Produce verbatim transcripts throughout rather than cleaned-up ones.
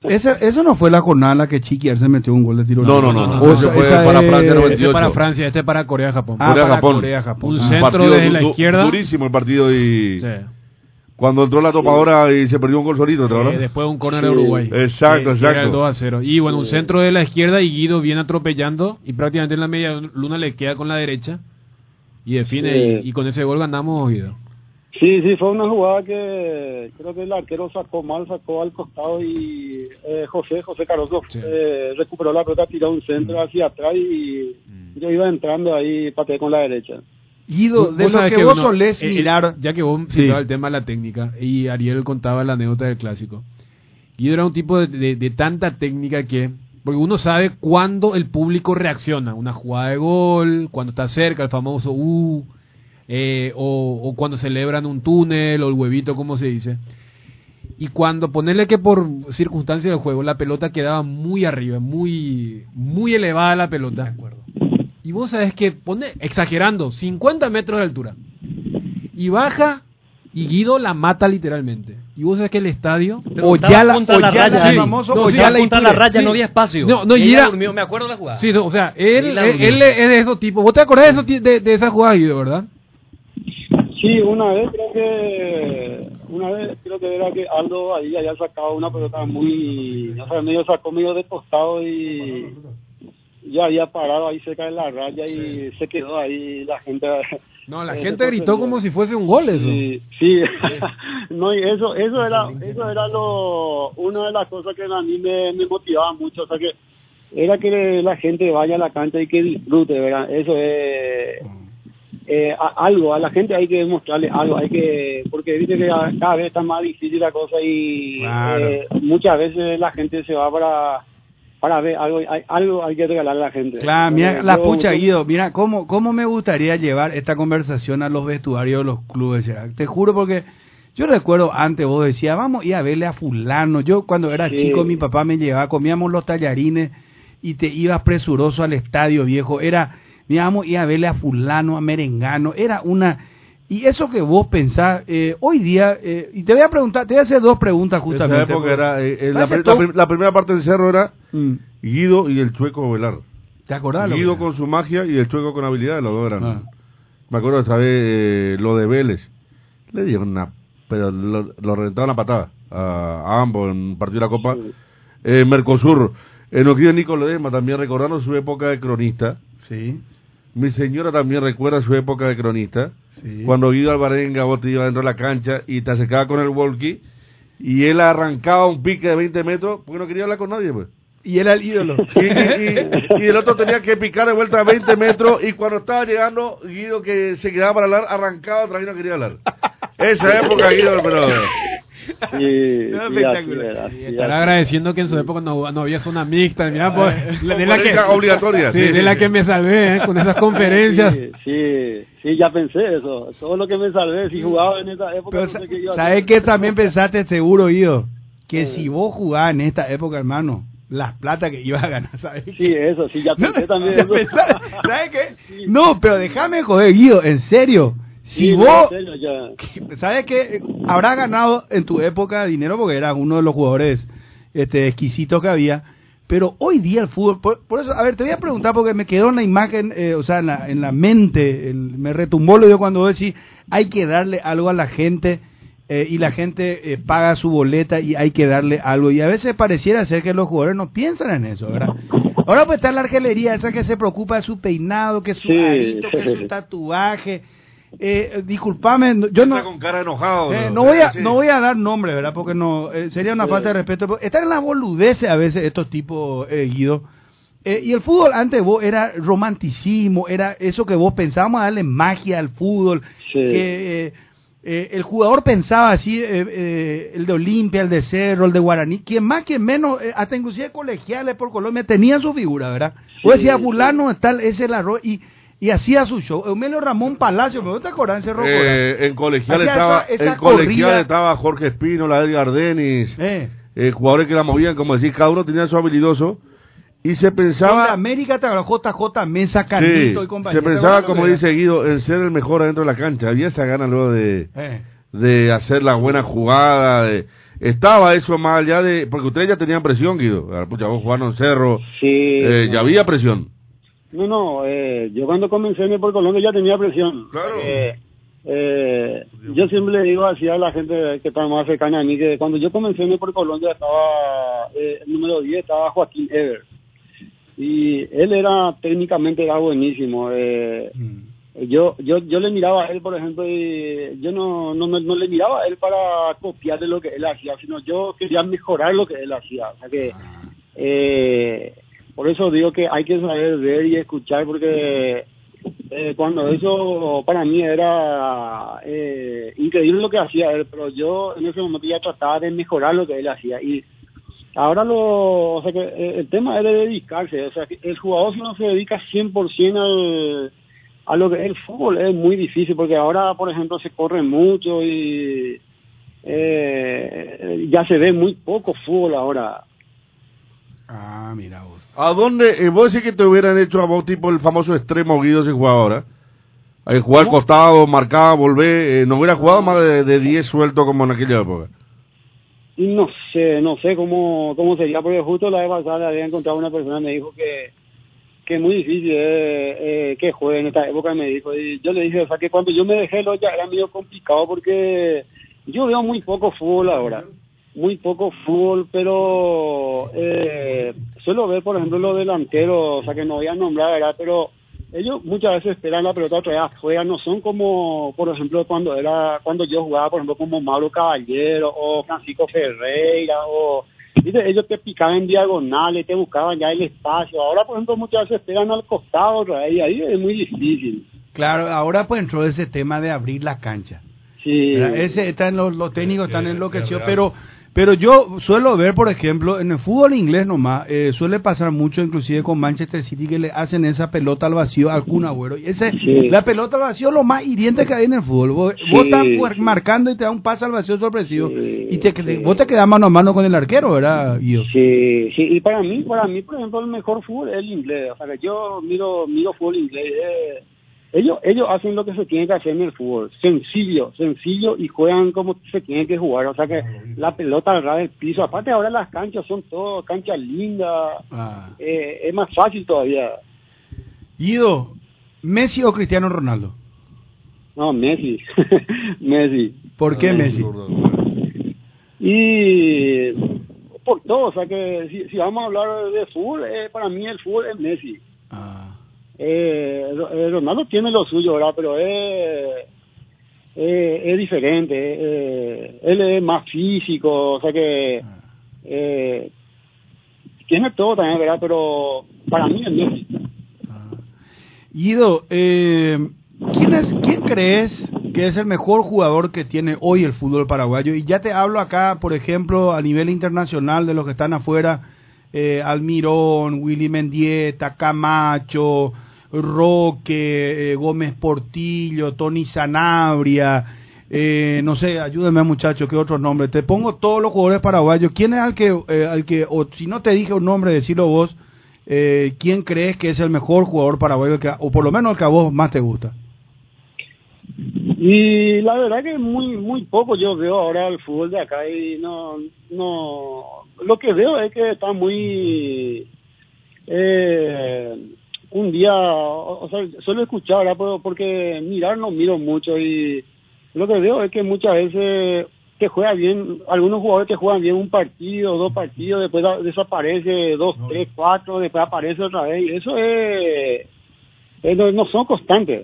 Ese, eso no fue la jornada en la que Chiqui se metió un gol de tiro. No, no, no. no, no. O Ese sea, fue esa para es- Francia noventa y Este ocho. para Francia, este para Corea-Japón. Ah, Corea, para Japón. Corea, Japón. Un Ah. centro Partido desde la du- izquierda. Durísimo el partido y Sí. cuando entró la topadora y se perdió un gol solito, ¿te Eh, acuerdas? después de un córner de Uruguay. Exacto, Eh, que Era el exacto. dos a cero. Y bueno, un centro de la izquierda y Guido viene atropellando y prácticamente en la media luna le queda con la derecha y define Sí. y, y con ese gol ganamos, Guido. Sí, sí, fue una jugada que creo que el arquero sacó mal, sacó al costado y eh, José, José Cardoso Sí. eh, recuperó la pelota, tiró un centro hacia atrás y yo iba entrando ahí, pateé con la derecha. Guido, de Vos lo sabés que vos uno- solés eh, eh, mirar... ya que vos Sí. citabas el tema de la técnica y Ariel contaba la anécdota del clásico. Guido era un tipo de, de- de tanta técnica que, porque uno sabe cuándo el público reacciona, una jugada de gol, cuando está cerca, el famoso uh, eh, o, o cuando celebran un túnel o el huevito, como se dice. Y cuando ponerle que por circunstancias del juego la pelota quedaba muy arriba, muy muy elevada la pelota. Y vos sabés que pone, exagerando, cincuenta metros de altura. Y baja y Guido la mata literalmente. Y vos sabés que el estadio... Pero O estaba ya la- junto a o la ya raya, la- sí. famoso No, o sí, ya la junto a la altura. raya Sí. no había espacio. No, no, y y ella era- durmió, me acuerdo de la jugada. Sí, no, o sea, él, Y la él, durmió. él es de esos tipos. ¿Vos te acordás de, esos ti- de, de esa jugada, Guido, verdad? Sí, una vez creo que una vez creo que era que Aldo ahí había sacado una pelota muy, o sea, medio sacó medio de costado y ya había parado ahí cerca de la raya y se quedó ahí la gente. No, la eh, gente se gritó sorprendió. como si fuese un gol eso. Sí, sí. No, y eso eso era eso era lo una de las cosas que a mí me, me motivaba mucho, o sea que era que la gente vaya a la cancha y que disfrute, ¿verdad? Eso es eh, a- algo, a la gente hay que demostrarle algo, hay que, porque viste que a- cada vez está más difícil la cosa y Claro. eh, muchas veces la gente se va para para ver algo, hay, algo hay que regalarle a la gente. Claro, mira, Eh, la yo- pucha, yo- Guido, mira, cómo, cómo me gustaría llevar esta conversación a los vestuarios de los clubes. ¿Será? Te juro porque yo recuerdo antes vos decías, vamos a ir a verle a fulano. Yo cuando era Sí. chico mi papá me llevaba, comíamos los tallarines y te ibas presuroso al estadio viejo. Era, mira, vamos a ir a verle a fulano, a merengano. Era una... Y eso que vos pensás, eh, hoy día, eh, y te voy a preguntar, te voy a hacer dos preguntas En esa justamente. época era, eh, eh, la, Parece pri- la todo- pri- la primera parte del cerro era Mm, Guido y el Chueco Velar. ¿te acordás? lo Guido que- con su magia y el Chueco con habilidad, los dos eran. Ah. Me acuerdo esa vez eh, lo de Vélez. Le dieron una, pero lo, lo reventaron a patada a, a ambos en un partido de la Copa. Eh, Mercosur, eh, nos querido Nico Ledesma también recordando su época de cronista. Sí, Mi señora también recuerda su época de cronista. sí. Cuando Guido Alvarenga, vos te ibas dentro de la cancha y te acercabas con el walkie y él arrancaba un pique de veinte metros porque no quería hablar con nadie, pues. Y era el ídolo. Y, y- y- y el otro tenía que picar de vuelta a veinte metros y cuando estaba llegando, Guido que se quedaba para hablar, arrancaba otra vez y no quería hablar. Esa época, Guido, pero... Sí, sí, así Espectacular. era, así Estará era. agradeciendo que en su época no, no había zona mixta. Mira, pues, la- de, la que, Política obligatoria. sí, sí, de la sí. que me salvé ¿eh? Con esas conferencias. Sí, sí, sí, ya pensé eso. Todo lo que me salvé, si jugaba en esa época, Pero, no sé qué iba a ¿sabes hacer. qué también pensaste seguro, Guido? Que si vos jugabas en esta época, hermano, las plata que ibas a ganar, ¿sabes? Sí, eso, sí, ya No, pensé también ya eso. pensaste, ¿sabes qué? No, pero déjame joder, Guido, en serio. Si Sí, no, vos, en serio, ya. ¿sabes qué? Habrás ganado en tu época dinero porque eras uno de los jugadores este, exquisitos que había. Pero hoy día el fútbol, por, por eso, a ver, te voy a preguntar porque me quedó en la imagen, eh, o sea, en la, en la mente, el- me retumbó lo yo cuando vos decís, hay que darle algo a la gente eh, y la gente eh, paga su boleta y hay que darle algo. Y a veces pareciera ser que los jugadores no piensan en eso, ¿verdad? Ahora pues está la argelería, esa que se preocupa de su peinado, que su Sí. arito, que su tatuaje. Eh, disculpame, no- yo no... Está con cara enojado. Eh, ¿no? no voy a Sí. no voy a dar nombre, ¿verdad? Porque no eh, sería una Sí. falta de respeto. Pero están en las boludeces a veces estos tipos, eh, Guido. Eh, y el fútbol antes vos era romanticismo, era eso que vos pensábamos darle magia al fútbol. Sí. Que, eh, eh, el jugador pensaba así, eh, eh, el de Olimpia, el de Cerro, el de Guaraní, quien más, quien menos, eh, hasta inclusive colegiales por Colombia tenían su figura, ¿verdad? Vos Sí, decías, fulano, sí. tal, ese es el arroz, y, y hacía su show. Eumelio Ramón Palacio, ¿pero no te acordás en Cerro Corán? Eh, en colegial Hacía estaba, esa- esa en colegial corrida. estaba Jorge Espino, la Edgar Denis, Eh. eh, jugadores que la movían, como decir, cada uno tenía su habilidoso y se Son de pensaba, América te habló J J Mesa, sí, Carlito y compañía. se pensaba, como dice Guido, en ser el mejor adentro de la cancha. Había esa gana luego de, Eh. de hacer la buena jugada, de, estaba eso más allá de, porque ustedes ya tenían presión, Guido, pucha, vos jugando en Cerro, Sí. eh, no. ya había presión. No, no, eh, yo cuando comencé en el por Colombia ya tenía presión. Claro. Eh, eh, yo siempre le digo así a la gente que está más cercana a mí, que cuando yo comencé en el por Colombia estaba, eh, el número diez estaba Joaquín Ever. Y él era, técnicamente era buenísimo. Eh, Mm. yo yo yo le miraba a él, por ejemplo, y yo no, no, no, no le miraba a él para copiarle lo que él hacía, sino yo quería mejorar lo que él hacía. O sea que... Eh, por eso digo que hay que saber ver y escuchar, porque eh, cuando eso para mí era eh, increíble lo que hacía él, pero yo en ese momento ya trataba de mejorar lo que él hacía. Y ahora lo, o sea que eh, el tema es de dedicarse, o sea que el jugador si no se dedica cien por ciento al, a lo que es el fútbol es muy difícil, porque ahora por ejemplo se corre mucho y eh, ya se ve muy poco fútbol ahora. Ah, mira vos. ¿A dónde, eh, vos decís que te hubieran hecho a vos tipo el famoso extremo Guido si jugaba ahora? Ahí jugar ¿No? costado, marcar, volver, eh, no hubiera jugado más de, de diez suelto como en aquella época. Y no sé, no sé cómo cómo sería, porque justo la vez pasada había encontrado una persona que me dijo que que es muy difícil eh, eh, que juegue en esta época, me dijo. Y yo le dije, o sea, que cuando yo me dejé lo ya era medio complicado, porque yo veo muy poco fútbol ahora. Muy poco fútbol, pero eh, suelo ver, por ejemplo, los delanteros, o sea, que no voy a nombrar, ¿verdad? Pero ellos muchas veces esperan la pelota otra vez afuera, no son como, por ejemplo, cuando era cuando yo jugaba, por ejemplo, como Mauro Caballero o Francisco Ferreira, o ¿viste? Ellos te picaban en diagonales, te buscaban ya el espacio. Ahora, por ejemplo, muchas veces esperan al costado otra vez, y ahí es muy difícil. Claro, ahora pues entró ese tema de abrir la cancha. Sí. ¿Verdad? Ese están los, los técnicos Sí, están sí, enloquecidos, sí, pero pero yo suelo ver, por ejemplo, en el fútbol inglés nomás, eh, suele pasar mucho, inclusive con Manchester City, que le hacen esa pelota al vacío al Kun Agüero. Y ese, Sí. la pelota al vacío es lo más hiriente que hay en el fútbol. Vos, Sí, vos estás pues, sí. marcando y te da un pase al vacío sorpresivo, Sí, y te, sí. vos te quedás mano a mano con el arquero, ¿verdad, Guido? Sí, sí, y para mí, para mí, por ejemplo, el mejor fútbol es el inglés. O sea, que yo miro, miro fútbol inglés. Eh, ellos, ellos hacen lo que se tiene que hacer en el fútbol. Sencillo, sencillo, y juegan como se tiene que jugar. O sea, que la pelota al ras del piso. Aparte, ahora las canchas son todo canchas lindas. Ah. Eh, es más fácil todavía. Guido, ¿Messi o Cristiano Ronaldo? No, Messi. Messi. ¿Por qué Ah, Messi? Y por todo, o sea que si, si vamos a hablar de fútbol, eh, para mí el fútbol es Messi. Ah. Eh, eh, Ronaldo tiene lo suyo, ¿verdad? Pero es, eh, es diferente. Eh, él es más físico, o sea que eh, tiene todo también, ¿verdad? Pero para mí es Messi. Guido, eh, ¿quién, es, ¿quién crees que es el mejor jugador que tiene hoy el fútbol paraguayo? Y ya te hablo acá, por ejemplo, a nivel internacional de los que están afuera, eh, Almirón, Willy Mendieta, Camacho, Roque, eh, Gómez Portillo, Tony Sanabria, eh, no sé, ayúdame muchachos, ¿qué otros nombres? Te pongo todos los jugadores paraguayos. ¿Quién es al que, eh, al que o si no te dije un nombre, decilo vos, eh, ¿quién crees que es el mejor jugador paraguayo, que, o por lo menos el que a vos más te gusta? Y la verdad que muy muy poco yo veo ahora el fútbol de acá y no no lo que veo es que está muy eh, un día, o, o sea, suelo escuchar, ¿verdad? Pero porque mirar no miro mucho, y lo que veo es que muchas veces te juega bien, algunos jugadores te juegan bien un partido, dos partidos, después da, desaparece dos, tres, cuatro, después aparece otra vez, y eso es, es no, no son constantes.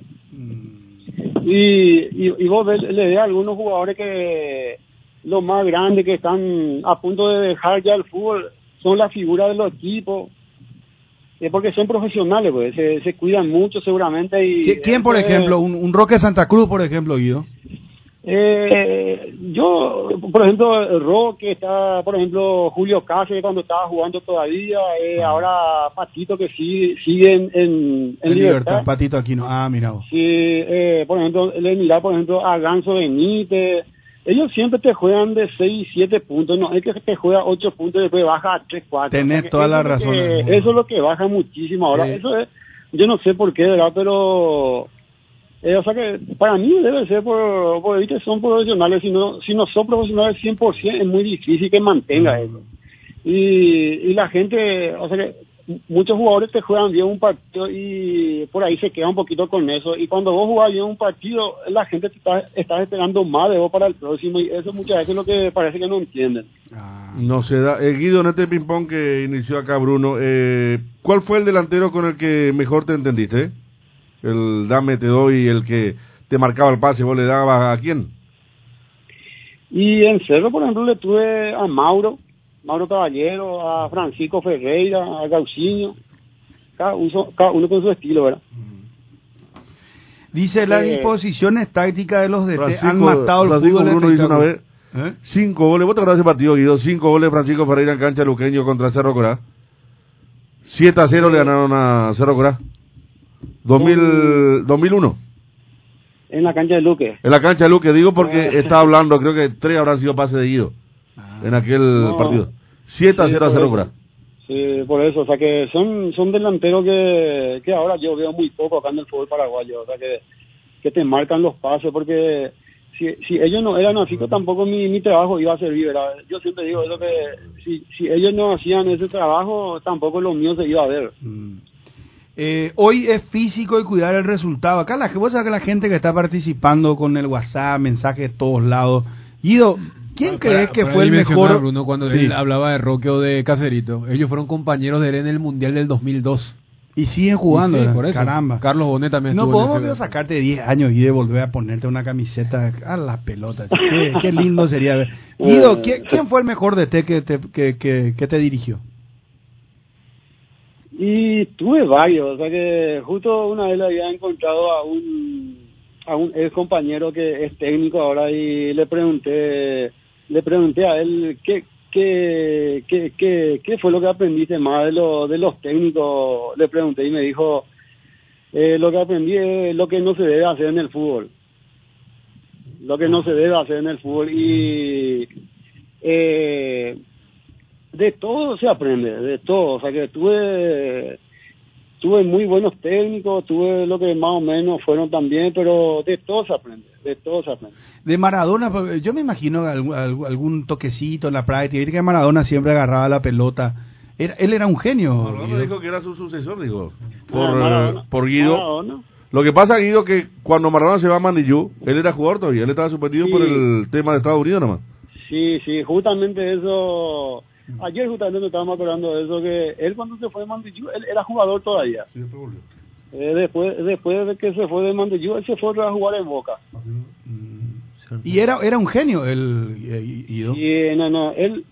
Y, y, y vos ves, le ves a algunos jugadores que los más grandes que están a punto de dejar ya el fútbol son las figuras de los equipos, es porque son profesionales, pues se, se cuidan mucho seguramente. Y ¿Quién, por ejemplo? Un, un Roque Santa Cruz, por ejemplo, Guido. Eh, yo, por ejemplo, Roque, está, por ejemplo, Julio Cáceres cuando estaba jugando todavía, eh, ah. ahora Patito que sí, sigue en, en, en, en libertad. libertad. Patito Aquino, ah, mira vos. Sí, eh, por ejemplo, le mira, por ejemplo, a Ganso Benítez, ellos siempre te juegan de seis, siete puntos, no es que te juega ocho puntos y después baja a tres, cuatro. Tenés o sea, toda la razón. Que, eso es lo que baja muchísimo ahora, sí. Eso es, yo no sé por qué, ¿verdad? Pero Eh, o sea que para mí debe ser por, por ¿viste? Son profesionales, si no, si no son profesionales cien por ciento es muy difícil que mantenga eso. Y, y la gente, o sea que muchos jugadores te juegan bien un partido y por ahí se queda un poquito con eso. Y cuando vos jugás bien un partido, la gente te está, está esperando más de vos para el próximo. Y eso muchas veces es lo que parece que no entienden. Ah. No se da. Eh, Guido, en este ping-pong que inició acá Bruno, eh, ¿cuál fue el delantero con el que mejor te entendiste? El dame, te doy, el que te marcaba el pase, ¿vos le dabas a quién? Y en Cerro, por ejemplo, le tuve a Mauro, Mauro Caballero, a Francisco Ferreira, a Gaucinho, cada uno, cada uno con su estilo, ¿verdad? Dice, las Eh, disposiciones tácticas de los D T Francisco, han matado el Francisco fútbol. Bruno dice una vez, ¿Eh? cinco goles, ¿vos te acordás de ese partido, Guido? Cinco goles Francisco Ferreira en cancha luqueño contra Cerro Corá. siete a cero le ganaron a Cerro Corá. dos mil, dos mil uno. En la cancha de Luque. En la cancha de Luque, digo porque Ah. está hablando, creo que tres habrán sido pases de Guido en aquel No. partido. siete a Sí, cero a por Cerro eso. Corá. Sí, por eso, o sea que son son delanteros que, que ahora yo veo muy poco acá en el fútbol paraguayo, o sea que, que te marcan los pases, porque si, si ellos no eran así, que tampoco mi, mi trabajo iba a servir, ¿verdad? Yo siempre digo eso, que si, si ellos no hacían ese trabajo, tampoco lo mío se iba a ver. Mm. Eh, hoy es físico y cuidar el resultado. Acá la, vos sabés que la gente que está participando con el WhatsApp, mensajes de todos lados. Guido, ¿quién Para- crees que para fue el mencionar, mejor? Bruno, cuando Sí. él hablaba de Roque o de Caserito, ellos fueron compañeros de él en el Mundial del dos mil dos. Y siguen jugando, Y sí, ¿verdad? por eso. Caramba. Carlos Bonet también No estuvo en podemos ese- Guido, sacarte diez años y de volver a ponerte una camiseta a la pelota. Che, Qué, qué lindo sería ver. Guido, ¿quién, quién fue el mejor de te que te, que, que, que te dirigió? Y tuve varios, o sea que justo una vez le había encontrado a un a un ex compañero que es técnico ahora y le pregunté le pregunté a él qué qué qué qué, qué fue lo que aprendiste más de los de los técnicos, le pregunté y me dijo eh, lo que aprendí es lo que no se debe hacer en el fútbol, lo que no se debe hacer en el fútbol y eh, de todo se aprende, de todo, o sea que tuve tuve muy buenos técnicos, tuve lo que más o menos fueron también, pero de todo se aprende, de todo se aprende. De Maradona, porque yo me imagino algún, algún toquecito en la práctica. Viste que Maradona siempre agarraba la pelota. Era, él era un genio. Maradona Guido. dijo que era su sucesor, digo, por, Ah, Maradona. eh, por Guido. Maradona. Lo que pasa, Guido, que cuando Maradona se va a Mandillú, él era jugador todavía, él estaba suspendido Sí. por el tema de Estados Unidos nomás. Sí, sí, justamente eso, ayer justamente estábamos acordando de eso, que él cuando se fue de Mandillú, él era jugador todavía. Sí, después volvió. Eh, después después de que se fue de Mandillú, él se fue a jugar en Boca. Y era, era un genio el eh, Guido. Y no, no, él,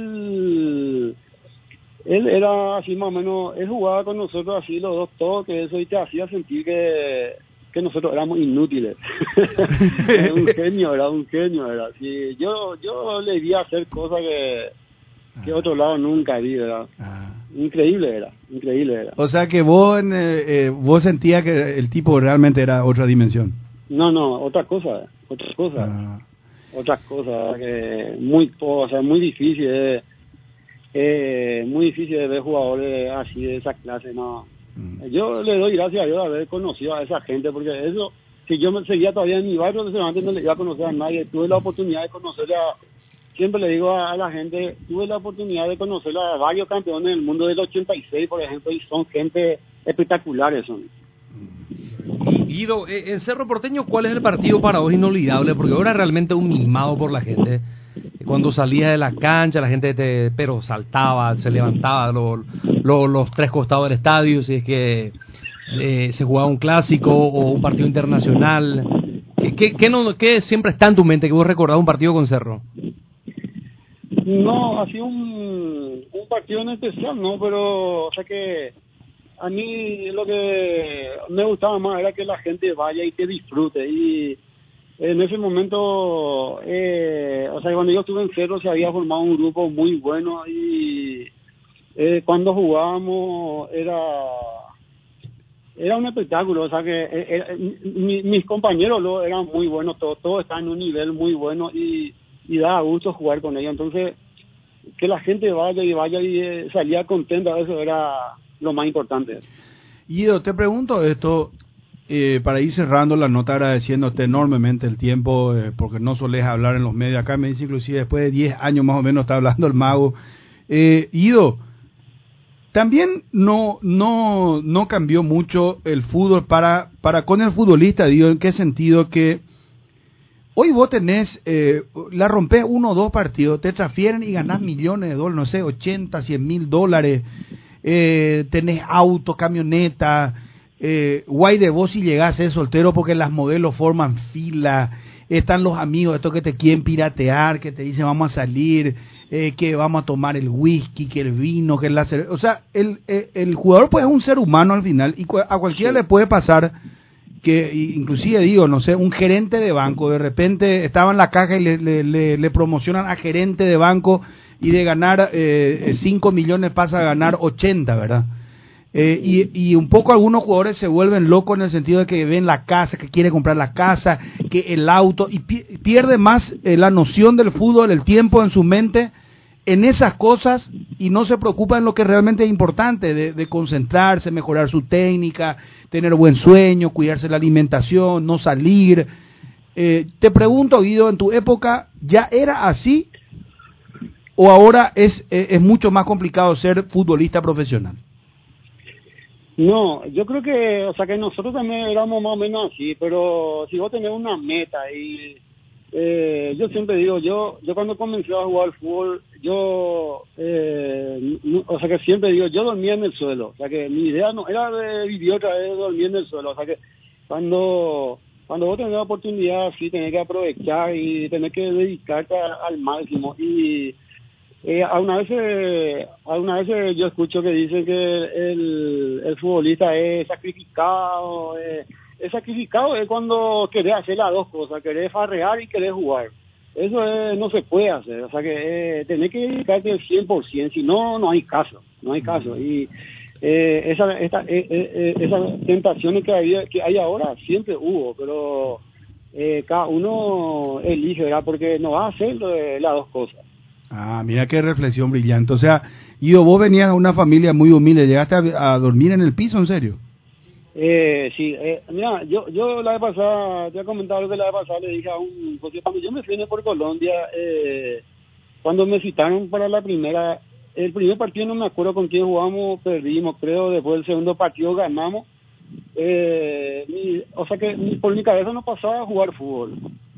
él, él era así más o menos, él jugaba con nosotros así los dos toques, eso y te hacía sentir que, que nosotros éramos inútiles. Era un genio, era un genio, era así. Yo, yo le vi hacer cosas que, que otro lado nunca vi, ¿verdad? Ah. Increíble era, increíble era. O sea que vos, en, eh, eh, vos sentías que el tipo realmente era otra dimensión. No, no, otra cosa, otra cosa. Ah. Otras cosas que muy po- o sea muy difícil de, eh, muy difícil de ver jugadores así de esa clase. No, Mm. yo le doy gracias a Dios de haber conocido a esa gente, porque eso, si yo me seguía todavía en mi barrio, seguramente no le iba a conocer a nadie. Tuve la oportunidad de conocer a, siempre le digo a, a la gente, tuve la oportunidad de conocer a varios campeones del mundo del ochenta y seis, por ejemplo, y son gente espectaculares son. Y Guido, eh, en Cerro Porteño, ¿cuál es el partido para vos inolvidable? Porque ahora realmente un mimado por la gente. Cuando salías de la cancha, la gente te, pero saltaba, se levantaba lo, lo, los tres costados del estadio, si es que eh, se jugaba un clásico o un partido internacional. ¿Qué, qué, qué, no, qué siempre está en tu mente que vos recordás un partido con Cerro? No, así un, un partido en especial, no, pero, o sea que a mí lo que me gustaba más era que la gente vaya y que disfrute. Y en ese momento, eh, o sea, cuando yo estuve en Cerro se había formado un grupo muy bueno y eh, cuando jugábamos era era un espectáculo. O sea que eh, eh, mi- mis compañeros lo eran muy buenos, todos, todos están en un nivel muy bueno y, y da gusto jugar con ellos. Entonces, que la gente vaya y vaya y eh, salía contenta, eso era lo más importante. Guido, te pregunto esto. eh, para ir cerrando la nota, agradeciéndote enormemente el tiempo, eh, porque no solés hablar en los medios. Acá me dice inclusive después de diez años más o menos está hablando el mago. Eh, Guido, también no no no cambió mucho el fútbol para para con el futbolista, digo, ¿en qué sentido? Que hoy vos tenés, eh, la rompés uno o dos partidos, te transfieren y ganás millones de dólares, no sé, ochenta, cien mil dólares, eh, tenés auto, camioneta, eh, guay de vos si llegás a ser soltero porque las modelos forman fila, están los amigos estos que te quieren piratear, que te dicen vamos a salir, eh, que vamos a tomar el whisky, que el vino, que la cerveza. O sea, el, el, el jugador pues es un ser humano al final y cu- a cualquiera sí le puede pasar que, inclusive digo, no sé, un gerente de banco, de repente estaba en la caja y le, le, le, le promocionan a gerente de banco y de ganar eh, cinco millones pasa a ganar ochenta, ¿verdad? Eh, y, y un poco algunos jugadores se vuelven locos en el sentido de que ven la casa, que quiere comprar la casa, que el auto, y pi- pierde más eh, la noción del fútbol, el tiempo en su mente en esas cosas y no se preocupa en lo que realmente es importante, de, de concentrarse, mejorar su técnica, tener buen sueño, cuidarse la alimentación, no salir. Eh, te pregunto, Guido, ¿en tu época ya era así o ahora es, eh, es mucho más complicado ser futbolista profesional? No, yo creo que, o sea, que nosotros también éramos más o menos así, pero si vos tenés una meta y eh, yo siempre digo, yo yo cuando comencé a jugar al fútbol, yo, eh, no, o sea, que siempre digo, yo dormía en el suelo, o sea, que mi idea no era de vivir otra vez, dormir en el suelo, o sea, que cuando cuando vos tenés la oportunidad, sí, tenés que aprovechar y tenés que dedicarte a, al máximo y Eh, alguna vez, alguna vez yo escucho que dicen que el, el futbolista es sacrificado, eh, es sacrificado es cuando querés hacer las dos cosas, querés farrear y querés jugar. Eso es, no se puede hacer, o sea que eh, tenés que dedicarte al cien por ciento, si no, no hay caso, no hay caso. Y eh, esa, esta, eh, eh, esas tentaciones que hay, que hay ahora siempre hubo, pero eh, cada uno elige, ¿verdad? Porque no va a hacer eh, las dos cosas. Ah, mira qué reflexión brillante. O sea, Guido, vos venías de una familia muy humilde, ¿llegaste a, a dormir en el piso, en serio? Eh, sí, eh, mira, yo yo la vez pasada, te he comentado lo que la vez pasada le dije a un, porque cuando yo me fui por Colombia, eh, cuando me citaron para la primera, el primer partido no me acuerdo con quién jugamos, perdimos, creo, después del segundo partido ganamos, eh, mi, o sea que mi, por mi cabeza no pasaba a jugar fútbol.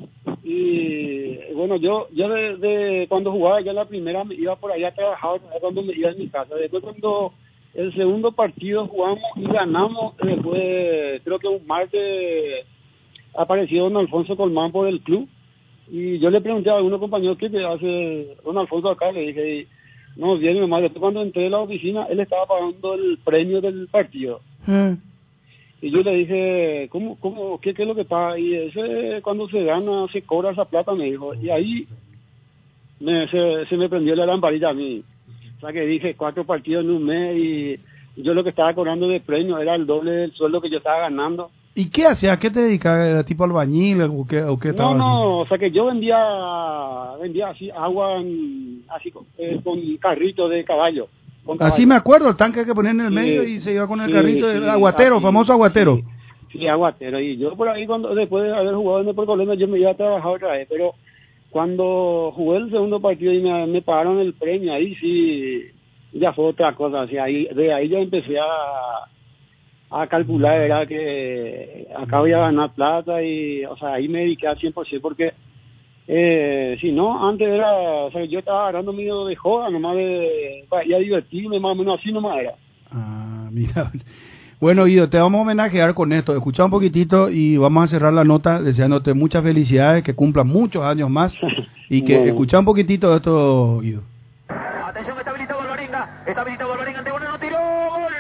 Y bueno, yo yo de, de cuando jugaba ya la primera me iba por allá a trabajar cuando me iba a mi casa. Después cuando el segundo partido jugamos y ganamos, después creo que un martes apareció don Alfonso Colmán por el club y yo le pregunté a algunos compañeros qué te hace don Alfonso acá, le dije, y no, bien nomás. Después cuando entré a la oficina él estaba pagando el premio del partido. Mm. Y yo le dije, ¿cómo, cómo, qué, qué es lo que pasa? Y ese, cuando se gana, se cobra esa plata, me dijo. Y ahí me, se, se me prendió la lamparita a mí. O sea que dije, cuatro partidos en un mes y yo lo que estaba cobrando de premio era el doble del sueldo que yo estaba ganando. ¿Y qué hacías? ¿A qué te dedicabas? ¿Era tipo albañil o qué, o qué No, no, o sea que yo vendía vendía así agua, en, así eh, con carrito de caballo. Así me acuerdo, el tanque que ponían en el sí, medio y se iba con el sí, carrito del sí, aguatero, así, famoso aguatero. Sí, sí, aguatero. Y yo por ahí, cuando después de haber jugado en el Colombia, yo me iba a trabajar otra vez. Pero cuando jugué el segundo partido y me, me pagaron el premio, ahí sí, ya fue otra cosa. Así, ahí, de ahí yo empecé a, a calcular, ¿verdad? Que acá voy a ganar plata y, o sea, ahí me dediqué al cien por ciento porque... Eh, si no, antes era, o sea, yo estaba agarrando medio de joda, nomás de, para ir a divertirme, más o menos así nomás era. Ah, mira. Bueno, Guido, te vamos a homenajear con esto. Escucha un poquitito y vamos a cerrar la nota deseándote muchas felicidades, que cumplan muchos años más y que bueno. Escucha un poquitito de esto, Guido. Atención, está habilitado Alvarenga, está habilitado Alvarenga, ante uno, no tiró, gol,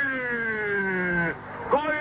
gol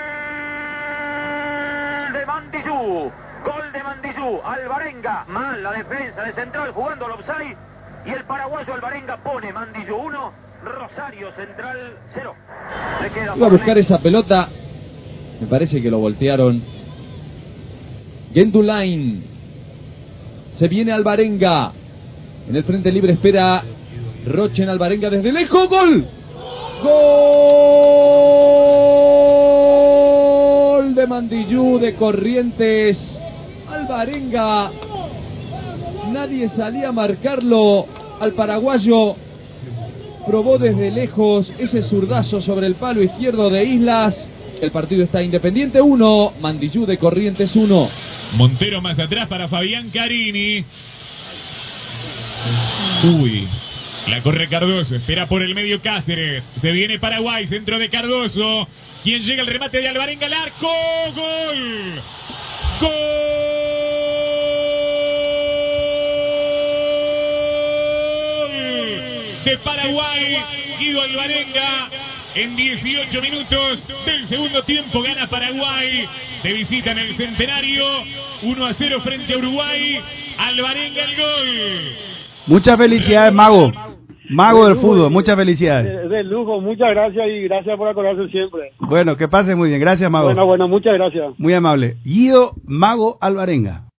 de Mandillú. Gol de Mandillú, Alvarenga, mal la defensa de Central jugando al offside y el paraguayo Alvarenga pone Mandillú uno, Rosario Central cero. Iba a buscar esa pelota, me parece que lo voltearon. Gendulain, se viene Alvarenga, en el frente libre espera Rochen. Alvarenga desde lejos, gol, gol de Mandillú de Corrientes. Alvarenga. Nadie salía a marcarlo al paraguayo. Probó desde lejos ese zurdazo sobre el palo izquierdo de Islas. El partido está Independiente uno, Mandillú de Corrientes uno. Montero más atrás para Fabián Carini. Uy, la corre Cardoso, espera por el medio Cáceres. Se viene Paraguay, centro de Cardoso. ¿Quién llega al remate de Alvarenga al arco? ¡Gol! ¡Gol! De Paraguay, Guido Alvarenga. En dieciocho minutos del segundo tiempo gana Paraguay de visita en el Centenario. uno a cero frente a Uruguay. Alvarenga el gol. Muchas felicidades, Mago. Mago del fútbol, muchas felicidades. De, de lujo, muchas gracias y gracias por acordarse siempre. Bueno, que pase muy bien. Gracias, Mago. Bueno, bueno, muchas gracias. Muy amable. Guido Mago Alvarenga.